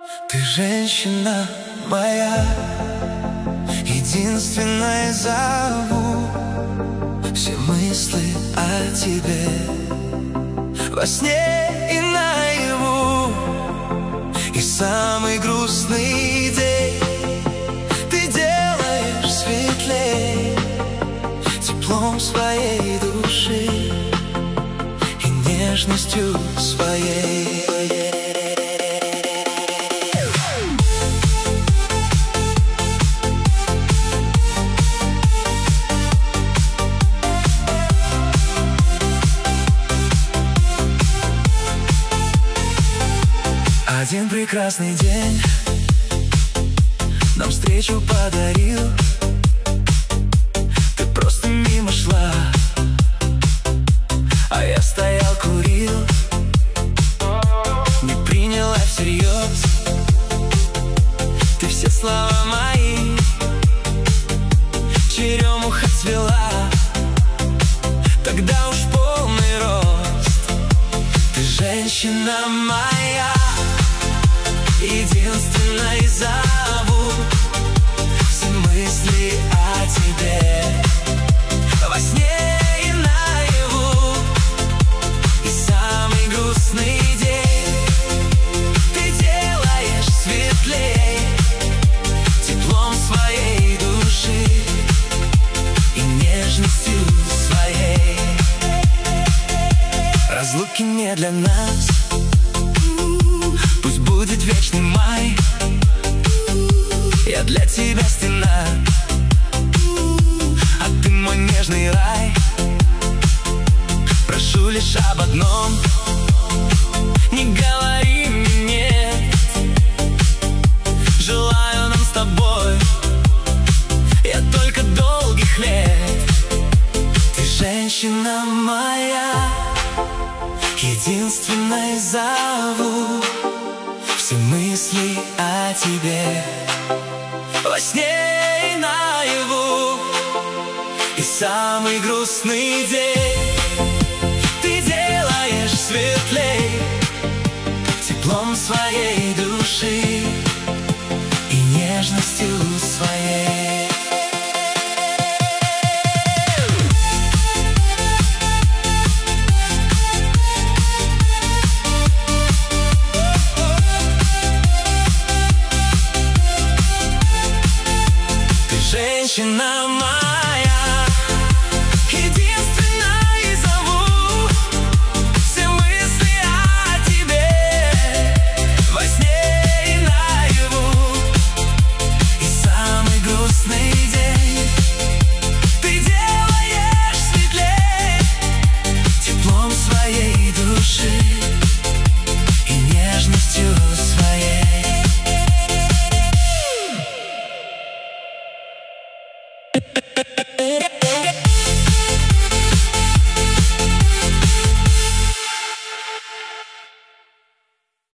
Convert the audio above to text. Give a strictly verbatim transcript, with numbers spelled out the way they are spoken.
Ты женщина моя, единственная, зову все мысли о тебе во сне и наяву. И самый грустный день ты делаешь светлей теплом своей души и нежностью своей. Один прекрасный день нам встречу подарил. Ты просто мимо шла, а я стоял, курил. Не приняла всерьез ты все слова мои. Черемуха цвела тогда уж полный рост. Ты женщина моя, единственной, зову все мысли о тебе во сне и наяву. И самый грустный день ты делаешь светлей теплом своей души и нежностью своей. Разлуки не для нас, пусть будет вечный май. Я для тебя стена, а ты мой нежный рай. Прошу лишь об одном: не говори мне нет. Желаю нам с тобой я только долгих лет. Ты женщина моя, единственной, зову все мысли о тебе во сне и наяву. И самый грустный день ты делаешь светлей теплом своей души и нежностью своей. Женщина моя, единственной, зову все мысли о тебе во сне и наяву. И самый грустный день ты делаешь светлей теплом своей души и нежностью своей. Yeah.